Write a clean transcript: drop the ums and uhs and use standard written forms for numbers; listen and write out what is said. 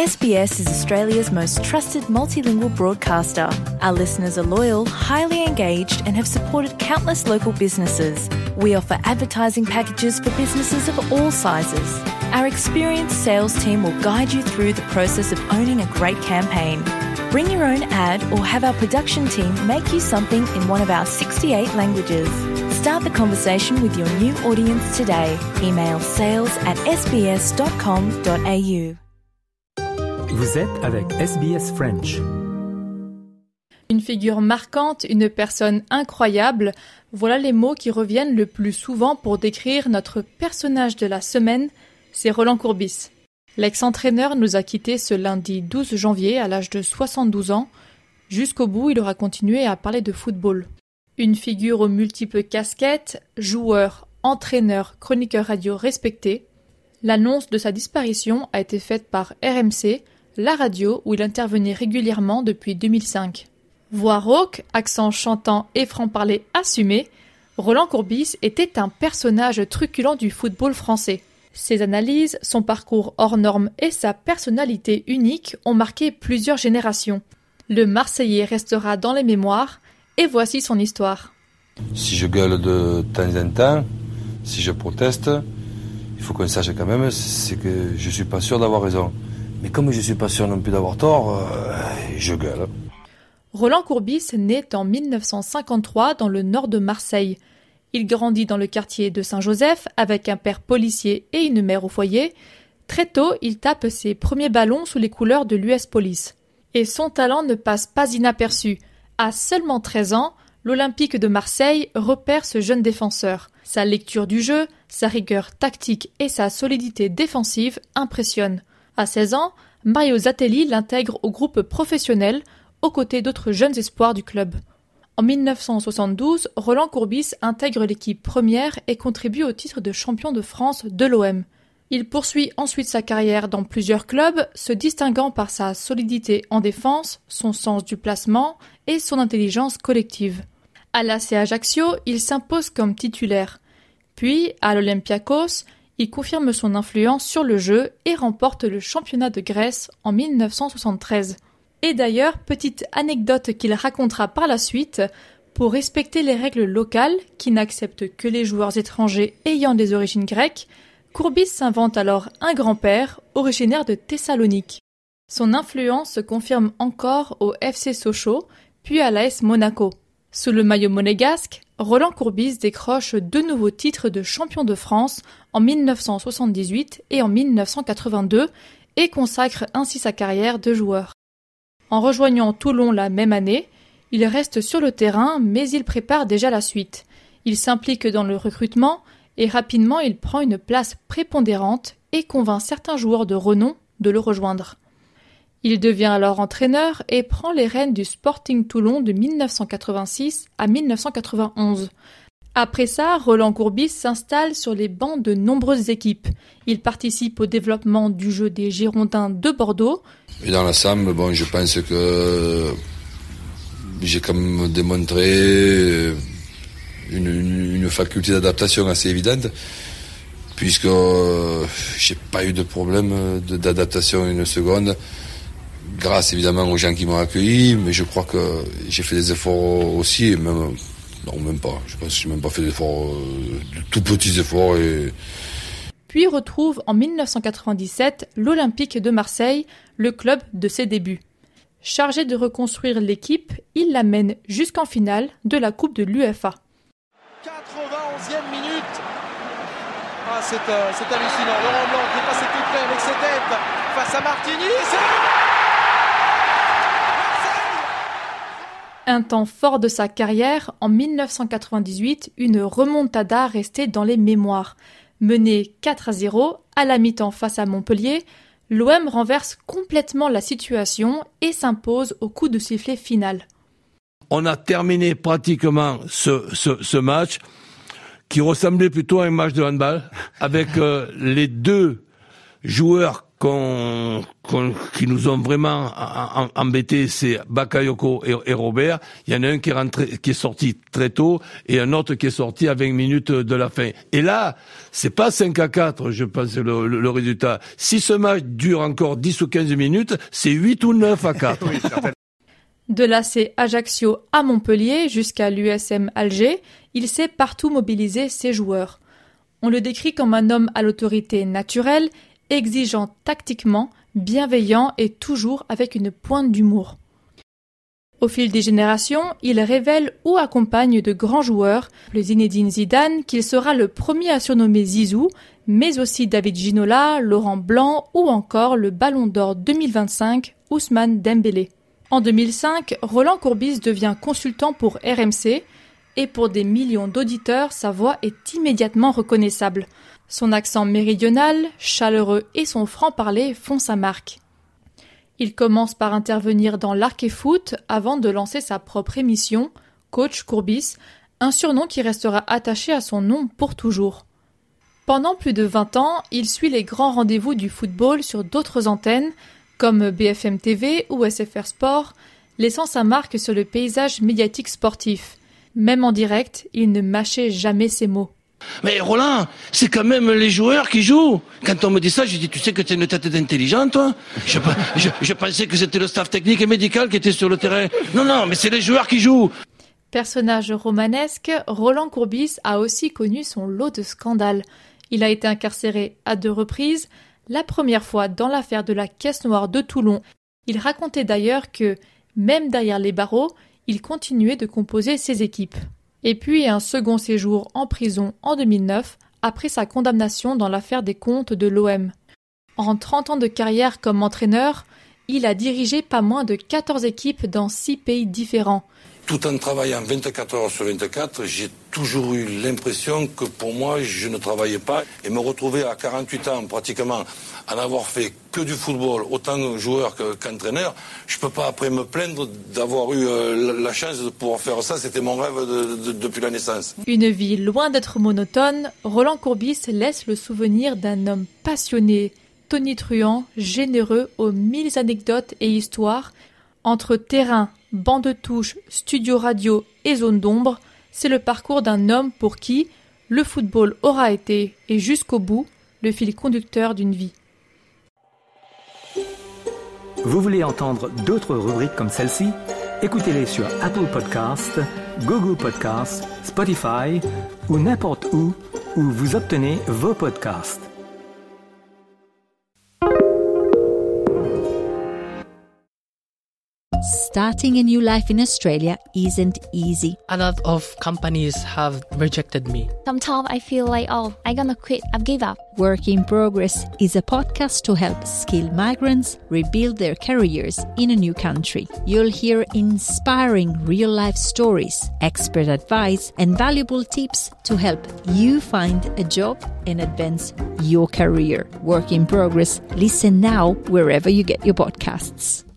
SBS is Australia's most trusted multilingual broadcaster. Our listeners are loyal, highly engaged, and have supported countless local businesses. We offer advertising packages for businesses of all sizes. Our experienced sales team will guide you through the process of owning a great campaign. Bring your own ad or have our production team make you something in one of our 68 languages. Start the conversation with your new audience today. Email sales@sbs.com.au. Vous êtes avec SBS French. Une figure marquante, une personne incroyable, voilà les mots qui reviennent le plus souvent pour décrire notre personnage de la semaine, c'est Roland Courbis. L'ex-entraîneur nous a quittés ce lundi 12 janvier à l'âge de 72 ans. Jusqu'au bout, il aura continué à parler de football. Une figure aux multiples casquettes, joueur, entraîneur, chroniqueur radio respecté. L'annonce de sa disparition a été faite par RMC, la radio où il intervenait régulièrement depuis 2005. Voix rauque, accent chantant et franc-parler assumé, Roland Courbis était un personnage truculent du football français. Ses analyses, son parcours hors norme et sa personnalité unique ont marqué plusieurs générations. Le Marseillais restera dans les mémoires, et voici son histoire. Si je gueule de temps en temps, si je proteste, il faut qu'on sache quand même, c'est que je suis pas sûr d'avoir raison. Mais comme je suis pas sûr non plus d'avoir tort, je gueule. Roland Courbis naît en 1953 dans le nord de Marseille. Il grandit dans le quartier de Saint-Joseph avec un père policier et une mère au foyer. Très tôt, il tape ses premiers ballons sous les couleurs de l'US Police. Et son talent ne passe pas inaperçu. À seulement 13 ans, l'Olympique de Marseille repère ce jeune défenseur. Sa lecture du jeu, sa rigueur tactique et sa solidité défensive impressionnent. À 16 ans, Mario Zatelli l'intègre au groupe professionnel, aux côtés d'autres jeunes espoirs du club. En 1972, Roland Courbis intègre l'équipe première et contribue au titre de champion de France de l'OM. Il poursuit ensuite sa carrière dans plusieurs clubs, se distinguant par sa solidité en défense, son sens du placement et son intelligence collective. À l'AC Ajaccio, il s'impose comme titulaire. Puis, à l'Olympiakos, il confirme son influence sur le jeu et remporte le championnat de Grèce en 1973. Et d'ailleurs, petite anecdote qu'il racontera par la suite, pour respecter les règles locales qui n'acceptent que les joueurs étrangers ayant des origines grecques, Courbis s'invente alors un grand-père originaire de Thessalonique. Son influence se confirme encore au FC Sochaux, puis à l'AS Monaco. Sous le maillot monégasque, Roland Courbis décroche 2 nouveaux titres de champion de France en 1978 et en 1982 et consacre ainsi sa carrière de joueur. En rejoignant Toulon la même année, il reste sur le terrain mais il prépare déjà la suite. Il s'implique dans le recrutement et rapidement il prend une place prépondérante et convainc certains joueurs de renom de le rejoindre. Il devient alors entraîneur et prend les rênes du Sporting Toulon de 1986 à 1991. Après ça, Roland Courbis s'installe sur les bancs de nombreuses équipes. Il participe au développement du jeu des Girondins de Bordeaux. Et dans l'ensemble, je pense que j'ai quand même démontré une faculté d'adaptation assez évidente, puisque j'ai pas eu de problème d'adaptation une seconde, grâce évidemment aux gens qui m'ont accueilli, mais je crois que j'ai fait des efforts aussi, et même pas. Je pense que j'ai même pas fait d'efforts, de tout petits efforts. Puis retrouve en 1997 l'Olympique de Marseille, le club de ses débuts. Chargé de reconstruire l'équipe, il la mène jusqu'en finale de la Coupe de l'UEFA. 91e minute. C'est hallucinant. Laurent Blanc qui est passé tout près avec ses têtes face à Martigny. Un temps fort de sa carrière, en 1998, une remontada restée dans les mémoires. Mené 4-0 à la mi-temps face à Montpellier, l'OM renverse complètement la situation et s'impose au coup de sifflet final. On a terminé pratiquement ce match qui ressemblait plutôt à un match de handball avec les 2 joueurs qui nous ont vraiment embêtés, c'est Bakayoko et Robert. Il y en a un qui est sorti très tôt et un autre qui est sorti à 20 minutes de la fin. Et là, c'est pas 5-4, je pense, le résultat. Si ce match dure encore 10 ou 15 minutes, c'est 8 ou 9-4. Oui, de l'AC Ajaccio à Montpellier jusqu'à l'USM Alger, il sait partout mobiliser ses joueurs. On le décrit comme un homme à l'autorité naturelle, exigeant tactiquement, bienveillant et toujours avec une pointe d'humour. Au fil des générations, il révèle ou accompagne de grands joueurs, le Zinedine Zidane, qu'il sera le premier à surnommer Zizou, mais aussi David Ginola, Laurent Blanc ou encore le Ballon d'Or 2025, Ousmane Dembélé. En 2005, Roland Courbis devient consultant pour RMC et pour des millions d'auditeurs, sa voix est immédiatement reconnaissable. Son accent méridional, chaleureux et son franc-parler font sa marque. Il commence par intervenir dans l'Arc et Foot avant de lancer sa propre émission, Coach Courbis, un surnom qui restera attaché à son nom pour toujours. Pendant plus de 20 ans, il suit les grands rendez-vous du football sur d'autres antennes, comme BFM TV ou SFR Sport, laissant sa marque sur le paysage médiatique sportif. Même en direct, il ne mâchait jamais ses mots. Mais Roland, c'est quand même les joueurs qui jouent. Quand on me dit ça, je dis, tu sais que tu as une tête d'intelligent, toi? Je pensais que c'était le staff technique et médical qui était sur le terrain. Non, mais c'est les joueurs qui jouent. Personnage romanesque, Roland Courbis a aussi connu son lot de scandales. Il a été incarcéré à 2 reprises, la première fois dans l'affaire de la Caisse Noire de Toulon. Il racontait d'ailleurs que, même derrière les barreaux, il continuait de composer ses équipes. Et puis un second séjour en prison en 2009, après sa condamnation dans l'affaire des comptes de l'OM. En 30 ans de carrière comme entraîneur, il a dirigé pas moins de 14 équipes dans 6 pays différents. Tout en travaillant 24 heures sur 24, j'ai toujours eu l'impression que pour moi, je ne travaillais pas. Et me retrouver à 48 ans, pratiquement, à n'avoir fait que du football, autant joueur qu'entraîneur, je ne peux pas après me plaindre d'avoir eu la chance de pouvoir faire ça. C'était mon rêve depuis la naissance. Une vie loin d'être monotone, Roland Courbis laisse le souvenir d'un homme passionné, tonitruant, généreux aux 1000 anecdotes et histoires. Entre terrain, banc de touche, studio radio et zone d'ombre, c'est le parcours d'un homme pour qui le football aura été, et jusqu'au bout, le fil conducteur d'une vie. Vous voulez entendre d'autres rubriques comme celle-ci? Écoutez-les sur Apple Podcasts, Google Podcasts, Spotify ou n'importe où vous obtenez vos podcasts. Starting a new life in Australia isn't easy. A lot of companies have rejected me. Sometimes I feel like, I'm gonna quit, I've given up. Work in Progress is a podcast to help skilled migrants rebuild their careers in a new country. You'll hear inspiring real-life stories, expert advice, and valuable tips to help you find a job and advance your career. Work in Progress. Listen now wherever you get your podcasts.